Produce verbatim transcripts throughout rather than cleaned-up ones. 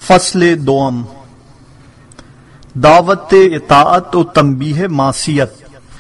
فصل دوم، دعوت اطاعت و تنبیہ معصیت۔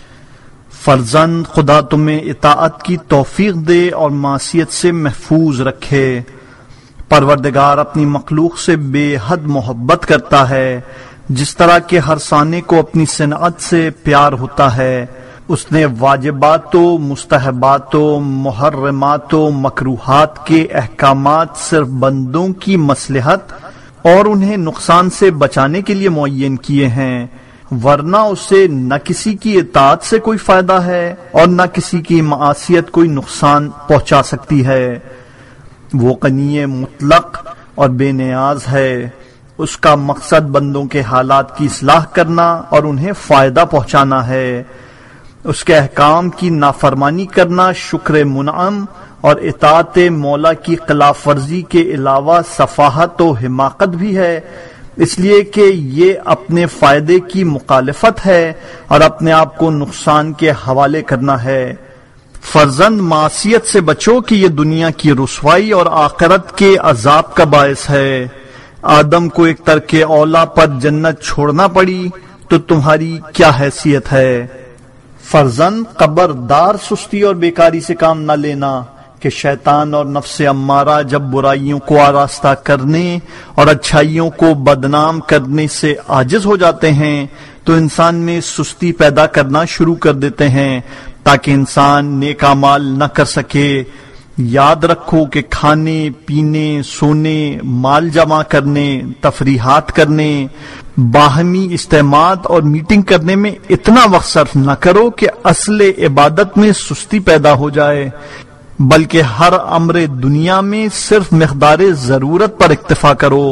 فرزند خدا تمہیں اطاعت کی توفیق دے اور معصیت سے محفوظ رکھے۔ پروردگار اپنی مخلوق سے بے حد محبت کرتا ہے، جس طرح کہ ہر سانے کو اپنی صنعت سے پیار ہوتا ہے۔ اس نے واجبات و مستحبات و محرمات و مکروہات کے احکامات صرف بندوں کی مصلحت اور انہیں نقصان سے بچانے کے لیے معین کیے ہیں، ورنہ اسے نہ کسی کی اطاعت سے کوئی فائدہ ہے اور نہ کسی کی معصیت کوئی نقصان پہنچا سکتی ہے۔ وہ غنی مطلق اور بے نیاز ہے، اس کا مقصد بندوں کے حالات کی اصلاح کرنا اور انہیں فائدہ پہنچانا ہے۔ اس کے احکام کی نافرمانی کرنا شکر منعم اور اطاعت مولا کی خلاف ورزی کے علاوہ سفاہت و حماقت بھی ہے، اس لیے کہ یہ اپنے فائدے کی مخالفت ہے اور اپنے آپ کو نقصان کے حوالے کرنا ہے۔ فرزند معصیت سے بچو کہ یہ دنیا کی رسوائی اور آخرت کے عذاب کا باعث ہے۔ آدم کو ایک ترک اولا پر جنت چھوڑنا پڑی تو تمہاری کیا حیثیت ہے؟ فرزند خبردار سستی اور بیکاری سے کام نہ لینا کہ شیطان اور نفس امارہ جب برائیوں کو آراستہ کرنے اور اچھائیوں کو بدنام کرنے سے عاجز ہو جاتے ہیں تو انسان میں سستی پیدا کرنا شروع کر دیتے ہیں تاکہ انسان نیک اعمال نہ کر سکے۔ یاد رکھو کہ کھانے پینے، سونے، مال جمع کرنے، تفریحات کرنے، باہمی اجتماعات اور میٹنگ کرنے میں اتنا وقت صرف نہ کرو کہ اصل عبادت میں سستی پیدا ہو جائے، بلکہ ہر امر دنیا میں صرف مقدار ضرورت پر اکتفا کرو۔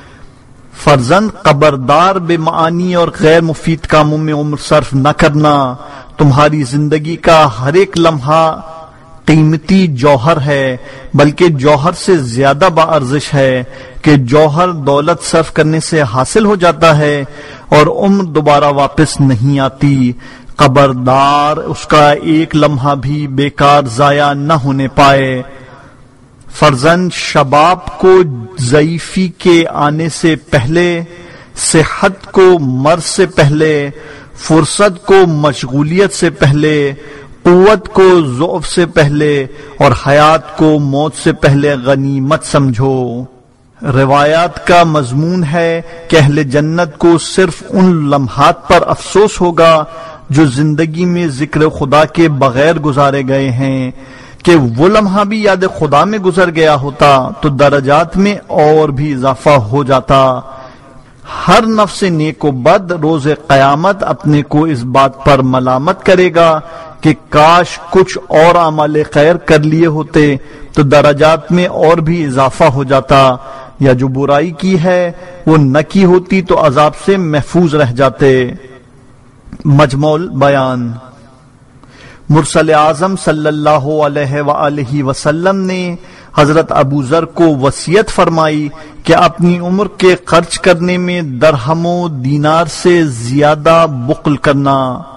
فرزند خبردار بے معانی اور غیر مفید کاموں میں عمر صرف نہ کرنا۔ تمہاری زندگی کا ہر ایک لمحہ قیمتی جوہر ہے، بلکہ جوہر سے زیادہ باارزش ہے کہ جوہر دولت صرف کرنے سے حاصل ہو جاتا ہے اور عمر دوبارہ واپس نہیں آتی۔ خبردار اس کا ایک لمحہ بھی بیکار ضائع نہ ہونے پائے۔ فرزند شباب کو ضعیفی کے آنے سے پہلے، صحت کو مرض سے پہلے، فرصت کو مشغولیت سے پہلے، قوت کو ضعف سے پہلے اور حیات کو موت سے پہلے غنیمت سمجھو۔ روایات کا مضمون ہے کہ اہل جنت کو صرف ان لمحات پر افسوس ہوگا جو زندگی میں ذکر خدا کے بغیر گزارے گئے ہیں، کہ وہ لمحہ بھی یاد خدا میں گزر گیا ہوتا تو درجات میں اور بھی اضافہ ہو جاتا۔ ہر نفس نیک و بد روز قیامت اپنے کو اس بات پر ملامت کرے گا کہ کاش کچھ اور اعمال خیر کر لیے ہوتے تو درجات میں اور بھی اضافہ ہو جاتا، یا جو برائی کی ہے وہ نہ کی ہوتی تو عذاب سے محفوظ رہ جاتے۔ مجموع بیان۔ مرسل اعظم صلی اللہ علیہ وآلہ وسلم نے حضرت ابو ذر کو وصیت فرمائی کہ اپنی عمر کے خرچ کرنے میں درہم و دینار سے زیادہ بخل کرنا۔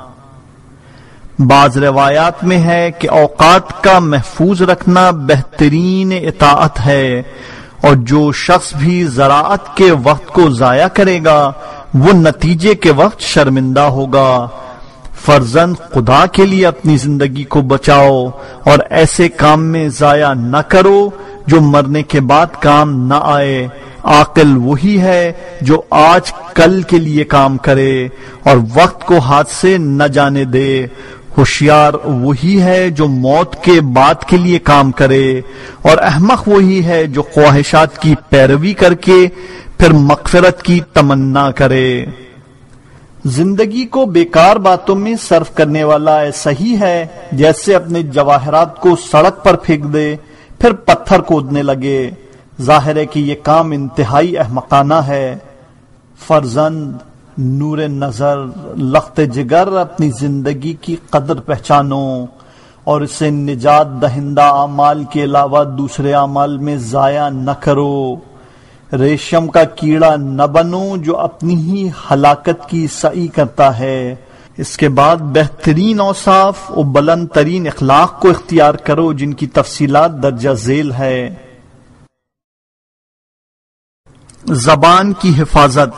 بعض روایات میں ہے کہ اوقات کا محفوظ رکھنا بہترین اطاعت ہے، اور جو شخص بھی زراعت کے وقت کو ضائع کرے گا وہ نتیجے کے وقت شرمندہ ہوگا۔ فرزند خدا کے لیے اپنی زندگی کو بچاؤ اور ایسے کام میں ضائع نہ کرو جو مرنے کے بعد کام نہ آئے۔ عاقل وہی ہے جو آج کل کے لیے کام کرے اور وقت کو ہاتھ سے نہ جانے دے۔ ہوشیار وہی ہے جو موت کے بعد کے لیے کام کرے، اور احمق وہی ہے جو خواہشات کی پیروی کر کے پھر مغفرت کی تمنا کرے۔ زندگی کو بیکار باتوں میں صرف کرنے والا ایسا ہی ہے جیسے اپنے جواہرات کو سڑک پر پھینک دے پھر پتھر کودنے لگے۔ ظاہر ہے کہ یہ کام انتہائی احمقانہ ہے۔ فرزند نور نظر، لخت جگر اپنی زندگی کی قدر پہچانو اور اسے نجات دہندہ اعمال کے علاوہ دوسرے اعمال میں ضائع نہ کرو۔ ریشم کا کیڑا نہ بنو جو اپنی ہی ہلاکت کی سعی کرتا ہے۔ اس کے بعد بہترین اوصاف و بلند ترین اخلاق کو اختیار کرو جن کی تفصیلات درجہ ذیل ہے۔ زبان کی حفاظت،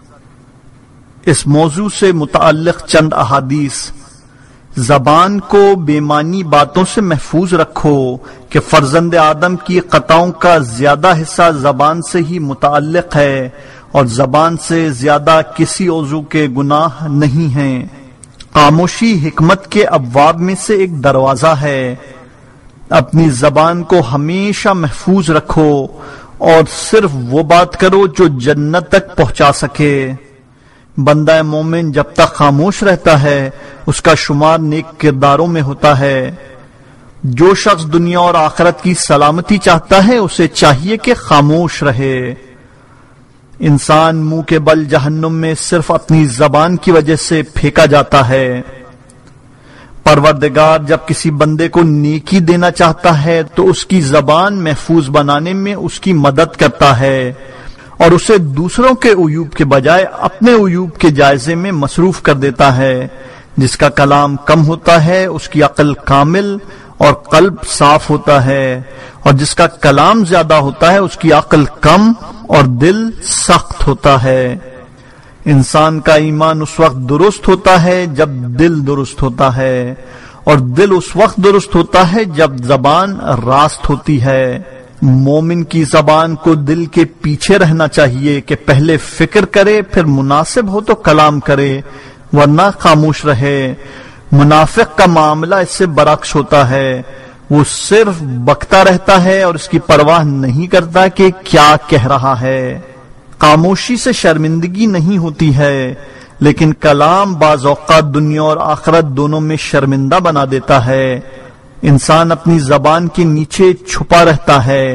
اس موضوع سے متعلق چند احادیث۔ زبان کو بے معنی باتوں سے محفوظ رکھو کہ فرزند آدم کی خطاؤں کا زیادہ حصہ زبان سے ہی متعلق ہے اور زبان سے زیادہ کسی عضو کے گناہ نہیں ہیں۔ خاموشی حکمت کے ابواب میں سے ایک دروازہ ہے۔ اپنی زبان کو ہمیشہ محفوظ رکھو اور صرف وہ بات کرو جو جنت تک پہنچا سکے۔ بندہ مومن جب تک خاموش رہتا ہے اس کا شمار نیک کرداروں میں ہوتا ہے۔ جو شخص دنیا اور آخرت کی سلامتی چاہتا ہے اسے چاہیے کہ خاموش رہے۔ انسان منہ کے بل جہنم میں صرف اپنی زبان کی وجہ سے پھینکا جاتا ہے۔ پروردگار جب کسی بندے کو نیکی دینا چاہتا ہے تو اس کی زبان محفوظ بنانے میں اس کی مدد کرتا ہے اور اسے دوسروں کے عیوب کے بجائے اپنے عیوب کے جائزے میں مصروف کر دیتا ہے۔ جس کا کلام کم ہوتا ہے اس کی عقل کامل اور قلب صاف ہوتا ہے، اور جس کا کلام زیادہ ہوتا ہے اس کی عقل کم اور دل سخت ہوتا ہے۔ انسان کا ایمان اس وقت درست ہوتا ہے جب دل درست ہوتا ہے، اور دل اس وقت درست ہوتا ہے جب زبان راست ہوتی ہے۔ مومن کی زبان کو دل کے پیچھے رہنا چاہیے کہ پہلے فکر کرے، پھر مناسب ہو تو کلام کرے، ورنہ خاموش رہے۔ منافق کا معاملہ اس سے برعکس ہوتا ہے، وہ صرف بکتا رہتا ہے اور اس کی پرواہ نہیں کرتا کہ کیا کہہ رہا ہے۔ خاموشی سے شرمندگی نہیں ہوتی ہے، لیکن کلام بعض اوقات دنیا اور آخرت دونوں میں شرمندہ بنا دیتا ہے۔ انسان اپنی زبان کے نیچے چھپا رہتا ہے۔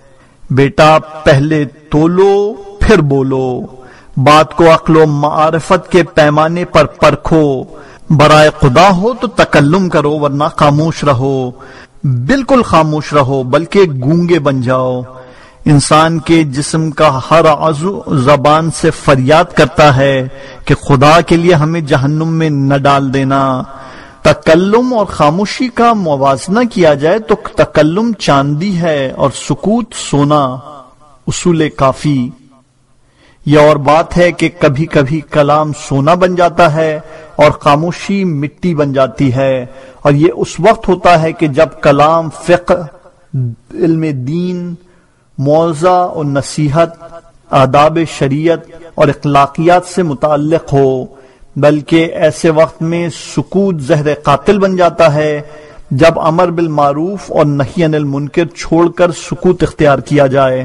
بیٹا پہلے تولو پھر بولو، بات کو عقل و معرفت کے پیمانے پر پرکھو۔ برائے خدا ہو تو تکلم کرو ورنہ خاموش رہو۔ بالکل خاموش رہو بلکہ گونگے بن جاؤ۔ انسان کے جسم کا ہر عضو زبان سے فریاد کرتا ہے کہ خدا کے لیے ہمیں جہنم میں نہ ڈال دینا۔ تکلم اور خاموشی کا موازنہ کیا جائے تو تکلم چاندی ہے اور سکوت سونا۔ اصول کافی۔ یہ اور بات ہے کہ کبھی کبھی کلام سونا بن جاتا ہے اور خاموشی مٹی بن جاتی ہے، اور یہ اس وقت ہوتا ہے کہ جب کلام فقہ، علم دین، موعظہ اور نصیحت، آداب شریعت اور اخلاقیات سے متعلق ہو، بلکہ ایسے وقت میں سکوت زہر قاتل بن جاتا ہے جب امر بالمعروف اور نہی عن المنکر چھوڑ کر سکوت اختیار کیا جائے۔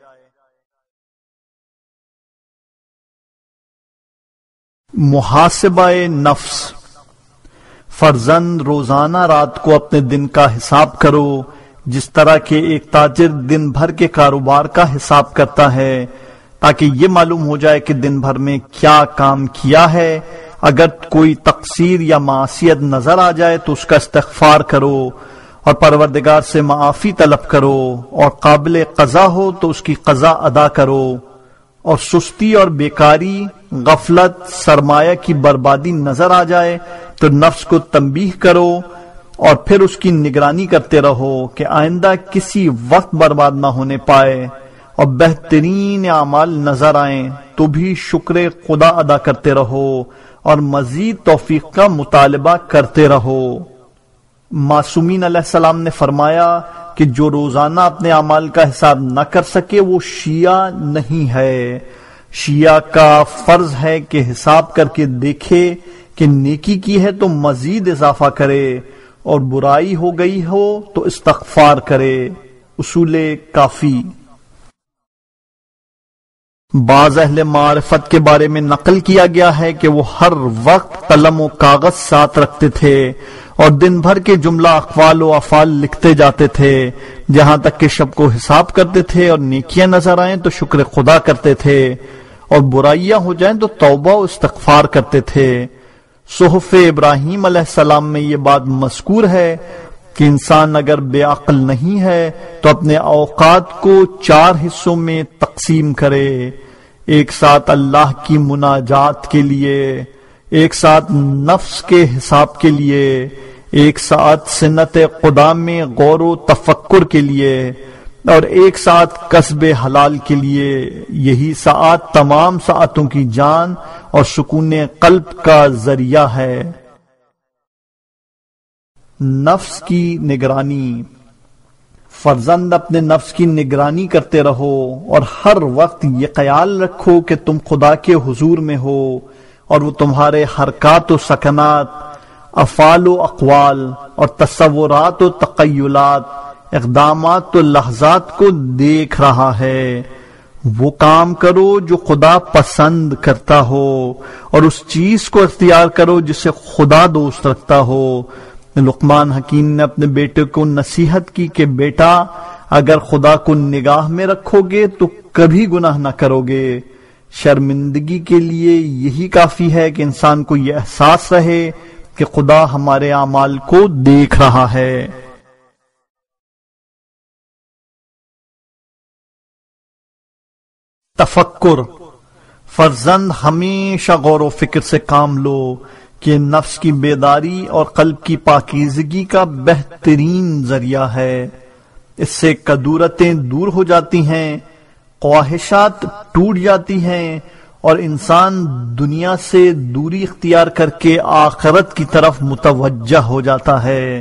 محاسبہ نفس۔ فرزند روزانہ رات کو اپنے دن کا حساب کرو، جس طرح کہ ایک تاجر دن بھر کے کاروبار کا حساب کرتا ہے، تاکہ یہ معلوم ہو جائے کہ دن بھر میں کیا کام کیا ہے۔ اگر کوئی تقصیر یا معصیت نظر آ جائے تو اس کا استغفار کرو اور پروردگار سے معافی طلب کرو، اور قابل قضا ہو تو اس کی قضا ادا کرو، اور سستی اور بیکاری، غفلت، سرمایہ کی بربادی نظر آ جائے تو نفس کو تنبیہ کرو اور پھر اس کی نگرانی کرتے رہو کہ آئندہ کسی وقت برباد نہ ہونے پائے، اور بہترین اعمال نظر آئیں تو بھی شکر خدا ادا کرتے رہو اور مزید توفیق کا مطالبہ کرتے رہو۔ معصومین علیہ السلام نے فرمایا کہ جو روزانہ اپنے اعمال کا حساب نہ کر سکے وہ شیعہ نہیں ہے۔ شیعہ کا فرض ہے کہ حساب کر کے دیکھے کہ نیکی کی ہے تو مزید اضافہ کرے، اور برائی ہو گئی ہو تو استغفار کرے۔ اصول کافی۔ بعض اہل معرفت کے بارے میں نقل کیا گیا ہے کہ وہ ہر وقت قلم و کاغذ ساتھ رکھتے تھے اور دن بھر کے جملہ اقوال و افعال لکھتے جاتے تھے، جہاں تک کہ شب کو حساب کرتے تھے اور نیکیاں نظر آئیں تو شکر خدا کرتے تھے، اور برائیاں ہو جائیں تو توبہ و استغفار کرتے تھے۔ صحف ابراہیم علیہ السلام میں یہ بات مذکور ہے کہ انسان اگر بے عقل نہیں ہے تو اپنے اوقات کو چار حصوں میں تقسیم کرے، ایک ساتھ اللہ کی مناجات کے لیے، ایک ساتھ نفس کے حساب کے لیے، ایک ساتھ سنت خدا میں غور و تفکر کے لیے، اور ایک ساعت کسب حلال کے لیے یہی ساعت تمام ساعتوں کی جان اور سکون قلب کا ذریعہ ہے۔ نفس کی نگرانی۔ فرزند اپنے نفس کی نگرانی کرتے رہو اور ہر وقت یہ خیال رکھو کہ تم خدا کے حضور میں ہو اور وہ تمہارے حرکات و سکنات، افعال و اقوال اور تصورات و تخیلات، اقدامات و لحظات کو دیکھ رہا ہے۔ وہ کام کرو جو خدا پسند کرتا ہو اور اس چیز کو اختیار کرو جسے خدا دوست رکھتا ہو۔ لقمان حکیم نے اپنے بیٹے کو نصیحت کی کہ بیٹا اگر خدا کو نگاہ میں رکھو گے تو کبھی گناہ نہ کرو گے۔ شرمندگی کے لیے یہی کافی ہے کہ انسان کو یہ احساس رہے کہ خدا ہمارے اعمال کو دیکھ رہا ہے۔ تفکر۔ فرزند ہمیشہ غور و فکر سے کام لو کہ نفس کی بیداری اور قلب کی پاکیزگی کا بہترین ذریعہ ہے۔ اس سے کدورتیں دور ہو جاتی ہیں، خواہشات ٹوٹ جاتی ہیں اور انسان دنیا سے دوری اختیار کر کے آخرت کی طرف متوجہ ہو جاتا ہے۔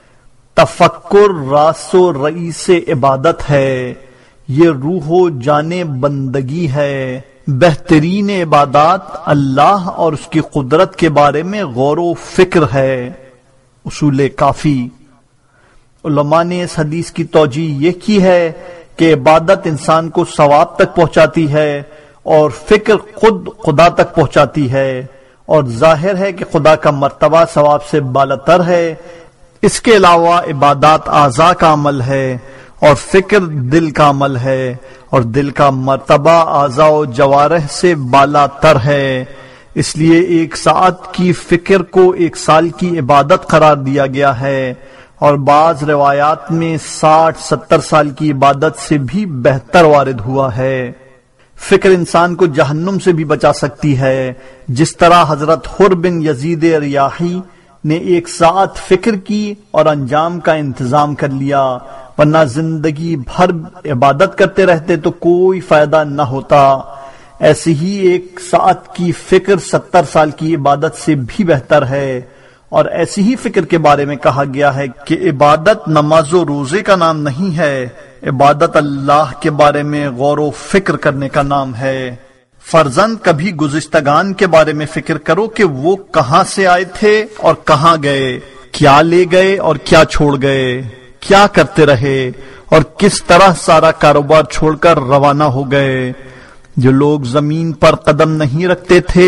تفکر راس و رئیس عبادت ہے، یہ روح و جان بندگی ہے۔ بہترین عبادات اللہ اور اس کی قدرت کے بارے میں غور و فکر ہے۔ اصول کافی۔ علماء نے اس حدیث کی توجیہ یہ کی ہے کہ عبادت انسان کو ثواب تک پہنچاتی ہے اور فکر خود خدا تک پہنچاتی ہے، اور ظاہر ہے کہ خدا کا مرتبہ ثواب سے بالاتر ہے۔ اس کے علاوہ عبادات اعضاء کا عمل ہے اور فکر دل کا عمل ہے، اور دل کا مرتبہ اعضاء و جوارح سے بالاتر ہے۔ اس لیے ایک ساعت کی فکر کو ایک سال کی عبادت قرار دیا گیا ہے، اور بعض روایات میں ساٹھ ستر سال کی عبادت سے بھی بہتر وارد ہوا ہے۔ فکر انسان کو جہنم سے بھی بچا سکتی ہے، جس طرح حضرت حر بن یزید ریاحی نے ایک ساعت فکر کی اور انجام کا انتظام کر لیا، ورنہ زندگی بھر عبادت کرتے رہتے تو کوئی فائدہ نہ ہوتا۔ ایسی ہی ایک ساعت کی فکر ستر سال کی عبادت سے بھی بہتر ہے، اور ایسی ہی فکر کے بارے میں کہا گیا ہے کہ عبادت نماز و روزے کا نام نہیں ہے، عبادت اللہ کے بارے میں غور و فکر کرنے کا نام ہے۔ فرزند کبھی گزشتگان کے بارے میں فکر کرو کہ وہ کہاں سے آئے تھے اور کہاں گئے، کیا لے گئے اور کیا چھوڑ گئے، کیا کرتے رہے اور کس طرح سارا کاروبار چھوڑ کر روانہ ہو گئے۔ جو لوگ زمین پر قدم نہیں رکھتے تھے،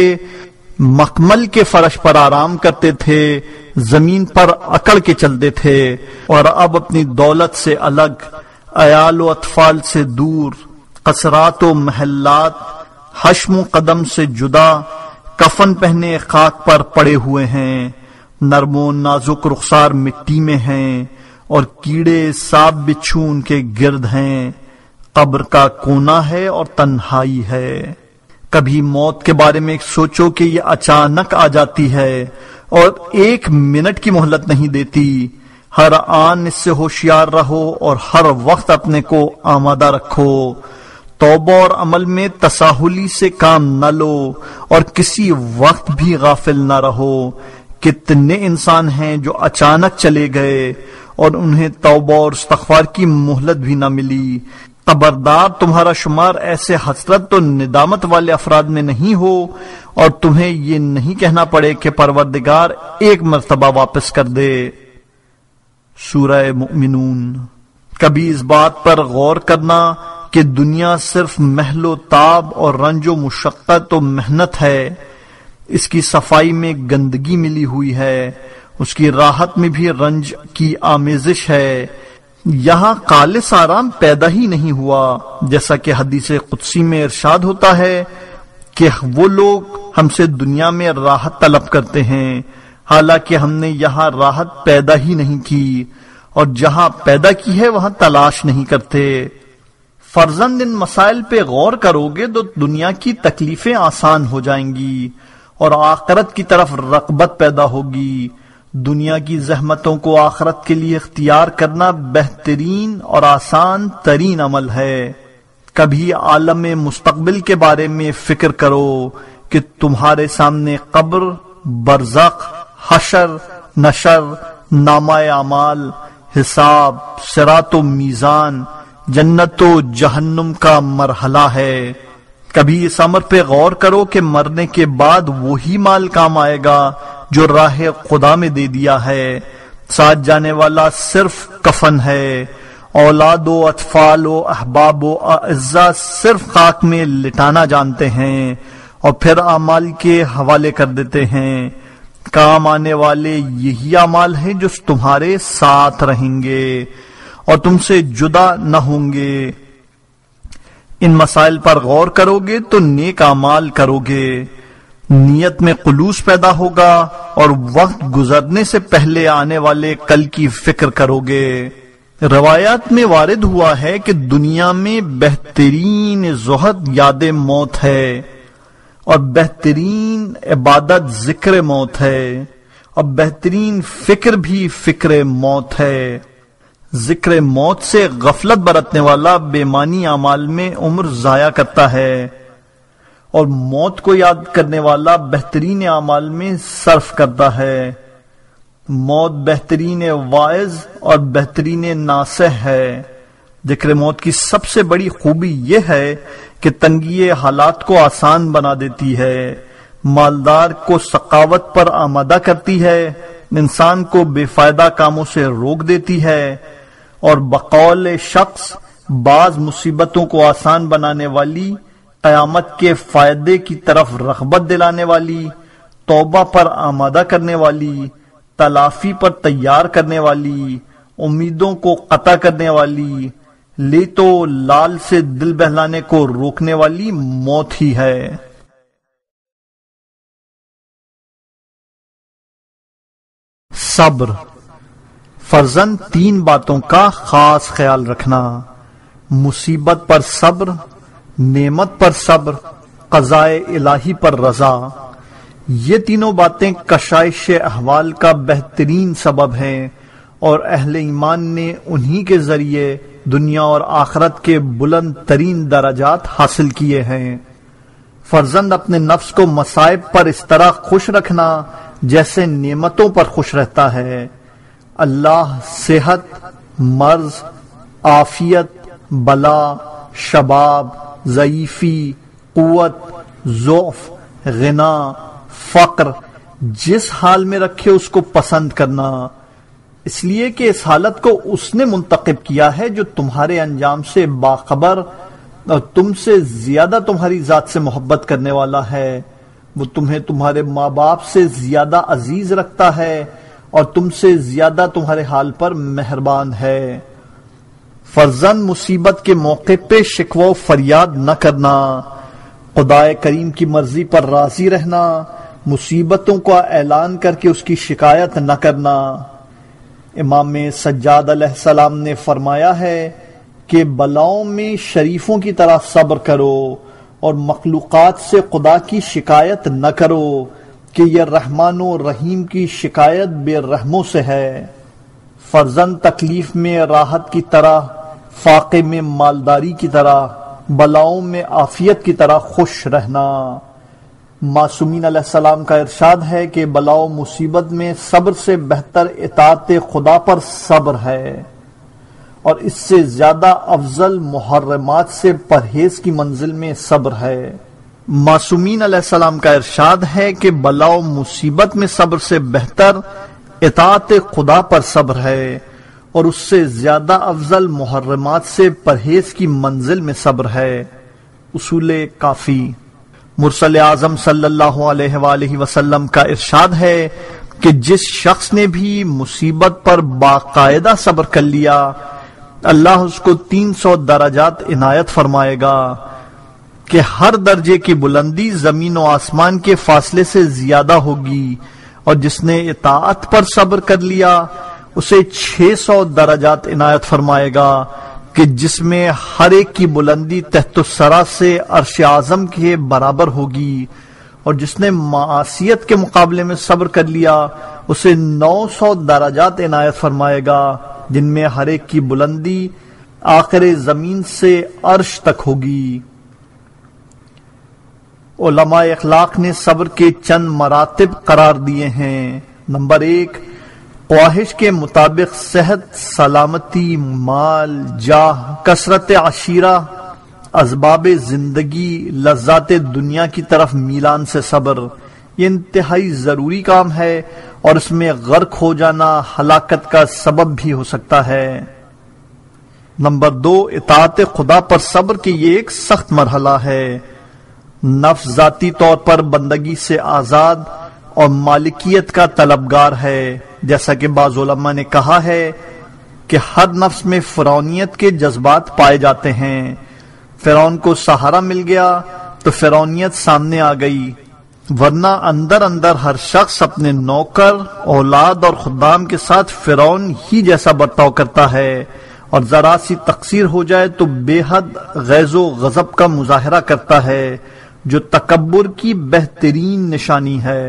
مخمل کے فرش پر آرام کرتے تھے، زمین پر اکڑ کے چلتے تھے، اور اب اپنی دولت سے الگ، عیال و اطفال سے دور، قصرات و محلات، حشم و قدم سے جدا، کفن پہنے خاک پر پڑے ہوئے ہیں، نرم و نازک رخسار مٹی میں ہیں، اور کیڑے سانپ بچھو ان کے گرد ہیں۔ قبر کا کونا ہے اور تنہائی ہے۔ کبھی موت کے بارے میں سوچو کہ یہ اچانک آ جاتی ہے اور ایک منٹ کی مہلت نہیں دیتی۔ ہر آن اس سے ہوشیار رہو اور ہر وقت اپنے کو آمادہ رکھو۔ توبہ اور عمل میں تساہلی سے کام نہ لو اور کسی وقت بھی غافل نہ رہو۔ کتنے انسان ہیں جو اچانک چلے گئے اور انہیں توبہ اور استغفار کی مہلت بھی نہ ملی۔ خبردار تمہارا شمار ایسے حسرت و ندامت والے افراد میں نہیں ہو اور تمہیں یہ نہیں کہنا پڑے کہ پروردگار ایک مرتبہ واپس کر دے۔ سورہ مومنون۔ کبھی اس بات پر غور کرنا کہ دنیا صرف محل و تاب اور رنج و مشقت و محنت ہے، اس کی صفائی میں گندگی ملی ہوئی ہے، اس کی راحت میں بھی رنج کی آمیزش ہے۔ یہاں خالص آرام پیدا ہی نہیں ہوا، جیسا کہ حدیث قدسی میں ارشاد ہوتا ہے کہ وہ لوگ ہم سے دنیا میں راحت طلب کرتے ہیں، حالانکہ ہم نے یہاں راحت پیدا ہی نہیں کی، اور جہاں پیدا کی ہے وہاں تلاش نہیں کرتے۔ فرزند ان مسائل پہ غور کرو گے تو دنیا کی تکلیفیں آسان ہو جائیں گی اور آخرت کی طرف رغبت پیدا ہوگی۔ دنیا کی زحمتوں کو آخرت کے لیے اختیار کرنا بہترین اور آسان ترین عمل ہے۔ کبھی عالم مستقبل کے بارے میں فکر کرو کہ تمہارے سامنے قبر، برزخ، حشر، نشر، نامہ اعمال، حساب، صراط و میزان، جنت و جہنم کا مرحلہ ہے۔ کبھی اس امر پہ غور کرو کہ مرنے کے بعد وہی مال کام آئے گا جو راہ خدا میں دے دیا ہے۔ ساتھ جانے والا صرف کفن ہے۔ اولاد و اطفال و احباب و اعزاء صرف خاک میں لٹانا جانتے ہیں اور پھر اعمال کے حوالے کر دیتے ہیں۔ کام آنے والے یہی اعمال ہیں جو تمہارے ساتھ رہیں گے اور تم سے جدا نہ ہوں گے۔ ان مسائل پر غور کرو گے تو نیک اعمال کرو گے، نیت میں خلوص پیدا ہوگا اور وقت گزرنے سے پہلے آنے والے کل کی فکر کرو گے۔ روایات میں وارد ہوا ہے کہ دنیا میں بہترین زہد یاد موت ہے اور بہترین عبادت ذکر موت ہے اور بہترین فکر بھی فکر موت ہے۔ ذکر موت سے غفلت برتنے والا بے معنی اعمال میں عمر ضائع کرتا ہے اور موت کو یاد کرنے والا بہترین اعمال میں صرف کرتا ہے۔ موت بہترین واعظ اور بہترین ناصح ہے۔ ذکر موت کی سب سے بڑی خوبی یہ ہے کہ تنگی حالات کو آسان بنا دیتی ہے، مالدار کو سخاوت پر آمادہ کرتی ہے، انسان کو بے فائدہ کاموں سے روک دیتی ہے اور بقول شخص بعض مصیبتوں کو آسان بنانے والی، قیامت کے فائدے کی طرف رغبت دلانے والی، توبہ پر آمادہ کرنے والی، تلافی پر تیار کرنے والی، امیدوں کو قطع کرنے والی، لے تو لال سے دل بہلانے کو روکنے والی موت ہی ہے۔ صبر۔ فرزند تین باتوں کا خاص خیال رکھنا: مصیبت پر صبر، نعمت پر صبر، قضاء الہی پر رضا۔ یہ تینوں باتیں کشائش احوال کا بہترین سبب ہیں اور اہل ایمان نے انہی کے ذریعے دنیا اور آخرت کے بلند ترین درجات حاصل کیے ہیں۔ فرزند اپنے نفس کو مصائب پر اس طرح خوش رکھنا جیسے نعمتوں پر خوش رہتا ہے۔ اللہ صحت، مرض، عافیت، بلا، شباب، ضعیفی، قوت، ضعف، غنا، فقر جس حال میں رکھے اس کو پسند کرنا، اس لیے کہ اس حالت کو اس نے منتخب کیا ہے جو تمہارے انجام سے باخبر اور تم سے زیادہ تمہاری ذات سے محبت کرنے والا ہے۔ وہ تمہیں تمہارے ماں باپ سے زیادہ عزیز رکھتا ہے اور تم سے زیادہ تمہارے حال پر مہربان ہے۔ فرزند مصیبت کے موقع پہ شکوہ و فریاد نہ کرنا، خدا کریم کی مرضی پر راضی رہنا، مصیبتوں کا اعلان کر کے اس کی شکایت نہ کرنا۔ امام سجاد علیہ السلام نے فرمایا ہے کہ بلاؤں میں شریفوں کی طرح صبر کرو اور مخلوقات سے خدا کی شکایت نہ کرو کہ یہ رحمان و رحیم کی شکایت بے رحموں سے ہے۔ فرزند تکلیف میں راحت کی طرح، فاقے میں مالداری کی طرح، بلاؤں میں عافیت کی طرح خوش رہنا۔ معصومین علیہ السلام کا ارشاد ہے کہ بلا و مصیبت میں صبر سے بہتر اطاعت خدا پر صبر ہے اور اس سے زیادہ افضل محرمات سے پرہیز کی منزل میں صبر ہے۔ معصومین علیہ السلام کا ارشاد ہے کہ بلا و مصیبت میں صبر سے بہتر اطاعت خدا پر صبر ہے اور اس سے زیادہ افضل محرمات سے پرہیز کی منزل میں صبر ہے۔ اصول کافی۔ مرسل اعظم صلی اللہ علیہ وآلہ وسلم کا ارشاد ہے کہ جس شخص نے بھی مصیبت پر باقاعدہ صبر کر لیا، اللہ اس کو تین سو درجات عنایت فرمائے گا کہ ہر درجے کی بلندی زمین و آسمان کے فاصلے سے زیادہ ہوگی، اور جس نے اطاعت پر صبر کر لیا اسے چھ سو درجات عنایت فرمائے گا کہ جس میں ہر ایک کی بلندی تحت الثری سے عرش اعظم کے برابر ہوگی، اور جس نے معصیت کے مقابلے میں صبر کر لیا اسے نو سو درجات عنایت فرمائے گا، جن میں ہر ایک کی بلندی آخر زمین سے عرش تک ہوگی۔ علماء اخلاق نے صبر کے چند مراتب قرار دیے ہیں۔ نمبر ایک، خواہش کے مطابق صحت، سلامتی، مال، جاہ، کثرت عشیرہ، اسباب زندگی، لذات دنیا کی طرف میلان سے صبر۔ یہ انتہائی ضروری کام ہے اور اس میں غرق ہو جانا ہلاکت کا سبب بھی ہو سکتا ہے۔ نمبر دو، اطاعت خدا پر صبر کے یہ ایک سخت مرحلہ ہے۔ نفس ذاتی طور پر بندگی سے آزاد اور مالکیت کا طلبگار ہے، جیسا کہ بعض علماء نے کہا ہے کہ ہر نفس میں فرعونیت کے جذبات پائے جاتے ہیں۔ فرعون کو سہارا مل گیا تو فرعونیت سامنے آ گئی، ورنہ اندر اندر ہر شخص اپنے نوکر، اولاد اور خدام کے ساتھ فرعون ہی جیسا برتاؤ کرتا ہے، اور ذرا سی تقصیر ہو جائے تو بے حد غیظ و غضب کا مظاہرہ کرتا ہے، جو تکبر کی بہترین نشانی ہے۔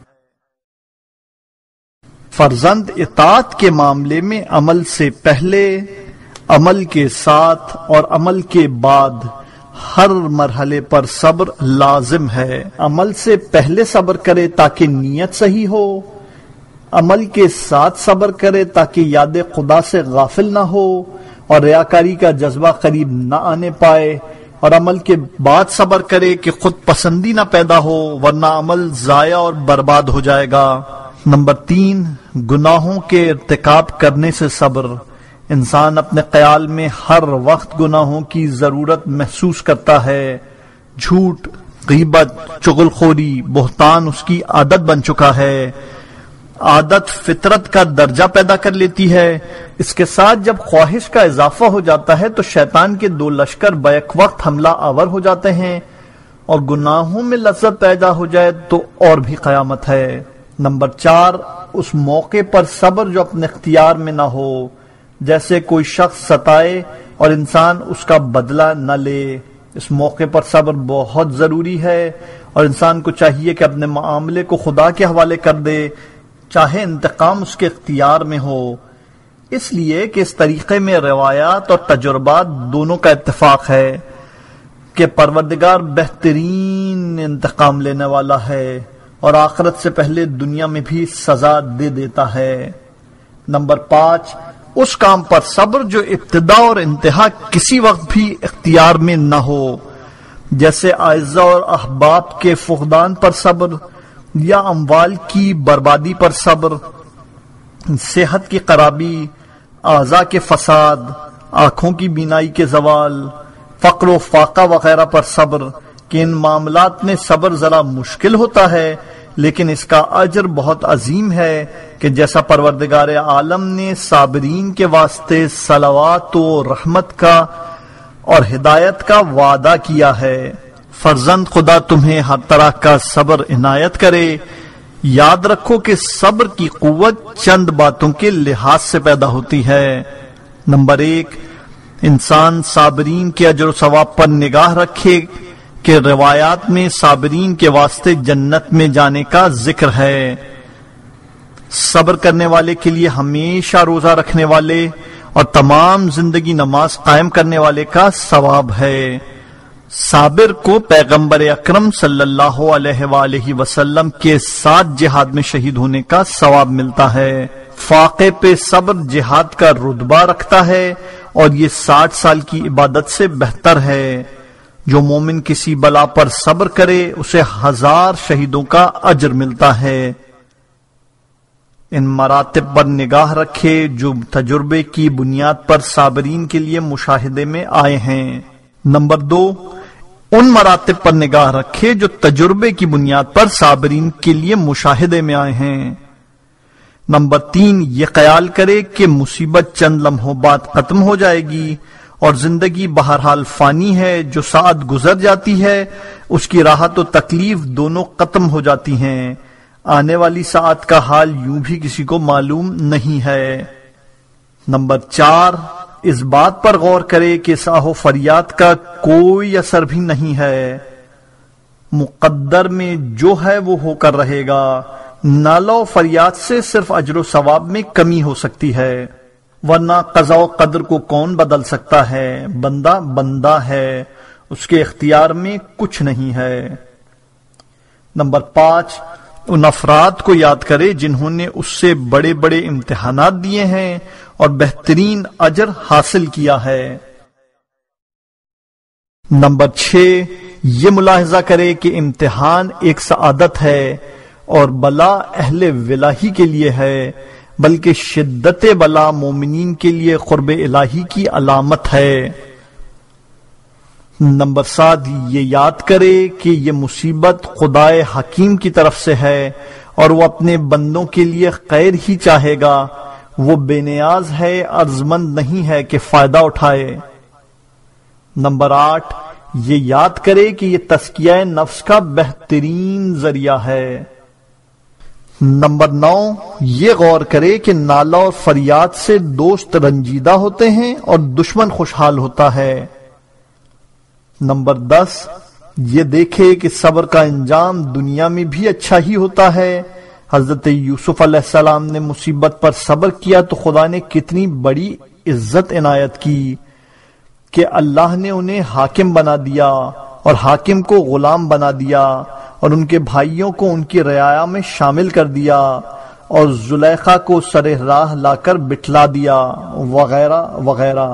فرزند اطاعت کے معاملے میں عمل سے پہلے، عمل کے ساتھ اور عمل کے بعد ہر مرحلے پر صبر لازم ہے۔ عمل سے پہلے صبر کرے تاکہ نیت صحیح ہو، عمل کے ساتھ صبر کرے تاکہ یاد خدا سے غافل نہ ہو اور ریاکاری کا جذبہ قریب نہ آنے پائے، اور عمل کے بعد صبر کرے کہ خود پسندی نہ پیدا ہو، ورنہ عمل ضائع اور برباد ہو جائے گا۔ نمبر تین، گناہوں کے ارتکاب کرنے سے صبر۔ انسان اپنے خیال میں ہر وقت گناہوں کی ضرورت محسوس کرتا ہے۔ جھوٹ، غیبت، چغل خوری، بہتان اس کی عادت بن چکا ہے۔ عادت فطرت کا درجہ پیدا کر لیتی ہے۔ اس کے ساتھ جب خواہش کا اضافہ ہو جاتا ہے تو شیطان کے دو لشکر بیک وقت حملہ آور ہو جاتے ہیں، اور گناہوں میں لذت پیدا ہو جائے تو اور بھی قیامت ہے۔ نمبر چار، اس موقع پر صبر جو اپنے اختیار میں نہ ہو، جیسے کوئی شخص ستائے اور انسان اس کا بدلہ نہ لے۔ اس موقع پر صبر بہت ضروری ہے، اور انسان کو چاہیے کہ اپنے معاملے کو خدا کے حوالے کر دے، چاہے انتقام اس کے اختیار میں ہو، اس لیے کہ اس طریقے میں روایات اور تجربات دونوں کا اتفاق ہے کہ پروردگار بہترین انتقام لینے والا ہے اور آخرت سے پہلے دنیا میں بھی سزا دے دیتا ہے۔ نمبر پانچ، اس کام پر صبر جو ابتدا اور انتہا کسی وقت بھی اختیار میں نہ ہو، جیسے اعزہ اور احباب کے فقدان پر صبر، یا اموال کی بربادی پر صبر، صحت کی خرابی، اعضاء کے فساد، آنکھوں کی بینائی کے زوال، فقر و فاقہ وغیرہ پر صبر، کہ ان معاملات میں صبر ذرا مشکل ہوتا ہے لیکن اس کا اجر بہت عظیم ہے، کہ جیسا پروردگار عالم نے صابرین کے واسطے صلوات و رحمت کا اور ہدایت کا وعدہ کیا ہے۔ فرزند خدا تمہیں ہر طرح کا صبر عنایت کرے۔ یاد رکھو کہ صبر کی قوت چند باتوں کے لحاظ سے پیدا ہوتی ہے۔ نمبر ایک، انسان صابرین کے اجر و ثواب پر نگاہ رکھے کہ روایات میں صابرین کے واسطے جنت میں جانے کا ذکر ہے۔ صبر کرنے والے کے لیے ہمیشہ روزہ رکھنے والے اور تمام زندگی نماز قائم کرنے والے کا ثواب ہے۔ صابر کو پیغمبر اکرم صلی اللہ علیہ وآلہ وسلم کے ساتھ جہاد میں شہید ہونے کا ثواب ملتا ہے۔ فاقے پہ صبر جہاد کا رتبہ رکھتا ہے اور یہ ساٹھ سال کی عبادت سے بہتر ہے۔ جو مومن کسی بلا پر صبر کرے اسے ہزار شہیدوں کا اجر ملتا ہے۔ ان مراتب پر نگاہ رکھے جو تجربے کی بنیاد پر صابرین کے لیے مشاہدے میں آئے ہیں۔ نمبر دو، ان مراتب پر نگاہ رکھے جو تجربے کی بنیاد پر صابرین کے لیے مشاہدے میں آئے ہیں۔ نمبر تین، یہ خیال کرے کہ مصیبت چند لمحوں بعد ختم ہو جائے گی اور زندگی بہرحال فانی ہے۔ جو ساعت گزر جاتی ہے اس کی راحت و تکلیف دونوں ختم ہو جاتی ہیں۔ آنے والی ساعت کا حال یوں بھی کسی کو معلوم نہیں ہے۔ نمبر چار، اس بات پر غور کرے کہ آہ و فریاد کا کوئی اثر بھی نہیں ہے۔ مقدر میں جو ہے وہ ہو کر رہے گا، نالہ و فریاد سے صرف اجر و ثواب میں کمی ہو سکتی ہے، ورنہ قضاء و قدر کو کون بدل سکتا ہے؟ بندہ بندہ ہے، اس کے اختیار میں کچھ نہیں ہے۔ نمبر پانچ، ان افراد کو یاد کرے جنہوں نے اس سے بڑے بڑے امتحانات دیے ہیں اور بہترین اجر حاصل کیا ہے۔ نمبر چھ، یہ ملاحظہ کرے کہ امتحان ایک سعادت ہے اور بلا اہل ولاہی کے لیے ہے، بلکہ شدت بلا مومنین کے لیے قرب الہی کی علامت ہے۔ نمبر سات، یہ یاد کرے کہ یہ مصیبت خدائے حکیم کی طرف سے ہے اور وہ اپنے بندوں کے لیے خیر ہی چاہے گا، وہ بے نیاز ہے، عرضمند نہیں ہے کہ فائدہ اٹھائے۔ نمبر آٹھ، یہ یاد کرے کہ یہ تزکیہ نفس کا بہترین ذریعہ ہے۔ نمبر نو، یہ غور کرے کہ نالہ اور فریاد سے دوست رنجیدہ ہوتے ہیں اور دشمن خوشحال ہوتا ہے۔ نمبر دس، یہ دیکھے کہ صبر کا انجام دنیا میں بھی اچھا ہی ہوتا ہے۔ حضرت یوسف علیہ السلام نے مصیبت پر صبر کیا تو خدا نے کتنی بڑی عزت عنایت کی کہ اللہ نے انہیں حاکم بنا دیا اور حاکم کو غلام بنا دیا اور ان کے بھائیوں کو ان کی رعایا میں شامل کر دیا اور زلیخا کو سر راہ لا کر بٹھلا دیا، وغیرہ وغیرہ۔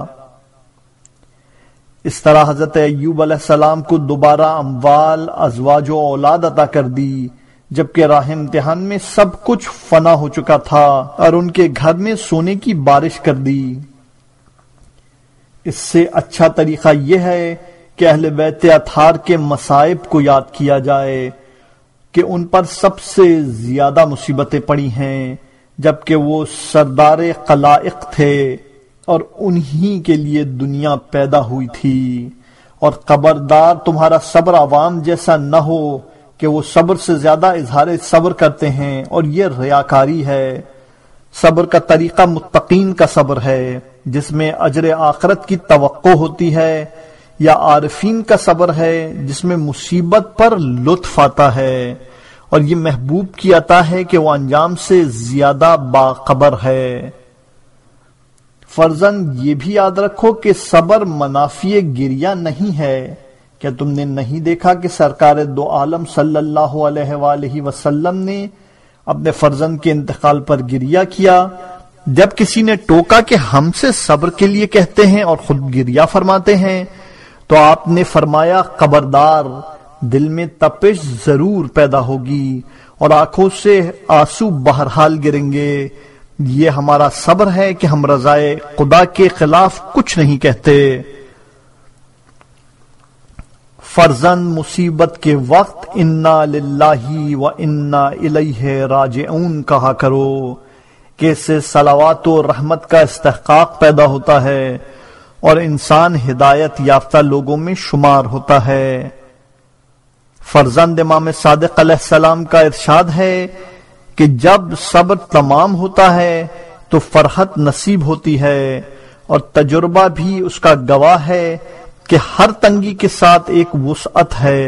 اس طرح حضرت ایوب علیہ السلام کو دوبارہ اموال، ازواج و اولاد عطا کر دی، جبکہ راہ امتحان میں سب کچھ فنا ہو چکا تھا اور ان کے گھر میں سونے کی بارش کر دی۔ اس سے اچھا طریقہ یہ ہے کہ اہل بیت اطہار کے مصائب کو یاد کیا جائے کہ ان پر سب سے زیادہ مصیبتیں پڑی ہیں، جبکہ وہ سردار خلائق تھے اور انہی کے لیے دنیا پیدا ہوئی تھی۔ اور خبردار تمہارا صبر عوام جیسا نہ ہو کہ وہ صبر سے زیادہ اظہار صبر کرتے ہیں اور یہ ریاکاری ہے۔ صبر کا طریقہ متقین کا صبر ہے جس میں اجر آخرت کی توقع ہوتی ہے، یا عارفین کا صبر ہے جس میں مصیبت پر لطف آتا ہے، اور یہ محبوب کی عطا ہے کہ وہ انجام سے زیادہ باخبر ہے۔ فرزند یہ بھی یاد رکھو کہ صبر منافی گریہ نہیں ہے۔ کیا تم نے نہیں دیکھا کہ سرکار دو عالم صلی اللہ علیہ وآلہ وسلم نے اپنے فرزند کے انتقال پر گریہ کیا؟ جب کسی نے ٹوکا کہ ہم سے صبر کے لیے کہتے ہیں اور خود گریہ فرماتے ہیں تو آپ نے فرمایا، خبردار، دل میں تپش ضرور پیدا ہوگی اور آنکھوں سے آنسو بہرحال گریں گے۔ یہ ہمارا صبر ہے کہ ہم رضائے خدا کے خلاف کچھ نہیں کہتے۔ فرزند مصیبت کے وقت انا للہ و انا الیہ راجعون کہا کرو کہ اس سے صلوات و رحمت کا استحقاق پیدا ہوتا ہے اور انسان ہدایت یافتہ لوگوں میں شمار ہوتا ہے۔ فرزند امام صادق علیہ السلام کا ارشاد ہے کہ جب صبر تمام ہوتا ہے تو فرحت نصیب ہوتی ہے، اور تجربہ بھی اس کا گواہ ہے کہ ہر تنگی کے ساتھ ایک وسعت ہے۔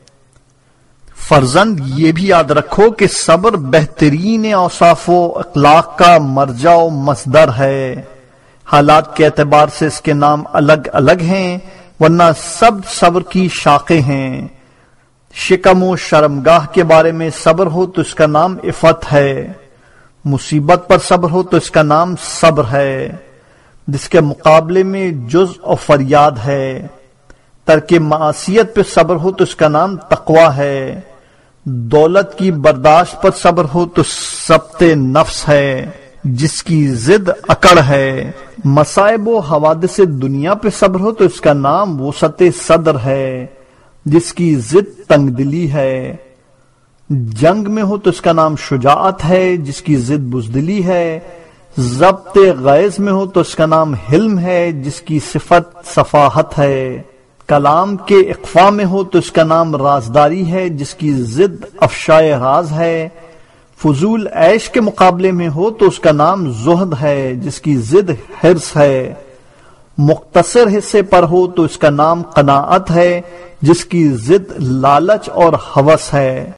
فرزند یہ بھی یاد رکھو کہ صبر بہترین اوصاف و اخلاق کا مرجع و مصدر ہے۔ حالات کے اعتبار سے اس کے نام الگ الگ ہیں، ورنہ سب صبر کی شاخیں ہیں۔ شکم و شرمگاہ کے بارے میں صبر ہو تو اس کا نام عفت ہے، مصیبت پر صبر ہو تو اس کا نام صبر ہے، جس کے مقابلے میں جز و فریاد ہے۔ ترک معصیت پہ صبر ہو تو اس کا نام تقوی ہے، دولت کی برداشت پر صبر ہو تو ضبط نفس ہے، جس کی ضد اکڑ ہے۔ مصائب و حوادث دنیا پہ صبر ہو تو اس کا نام وسعت صدر ہے، جس کی ضد تنگ دلی ہے۔ جنگ میں ہو تو اس کا نام شجاعت ہے، جس کی ضد بزدلی ہے۔ ضبط غیظ میں ہو تو اس کا نام حلم ہے، جس کی صفت صفاحت ہے۔ کلام کے اخفاء میں ہو تو اس کا نام رازداری ہے، جس کی ضد افشائے راز ہے۔ فضول عیش کے مقابلے میں ہو تو اس کا نام زہد ہے، جس کی ضد حرص ہے۔ مختصر حصے پر ہو تو اس کا نام قناعت ہے، جس کی ضد لالچ اور ہوس ہے۔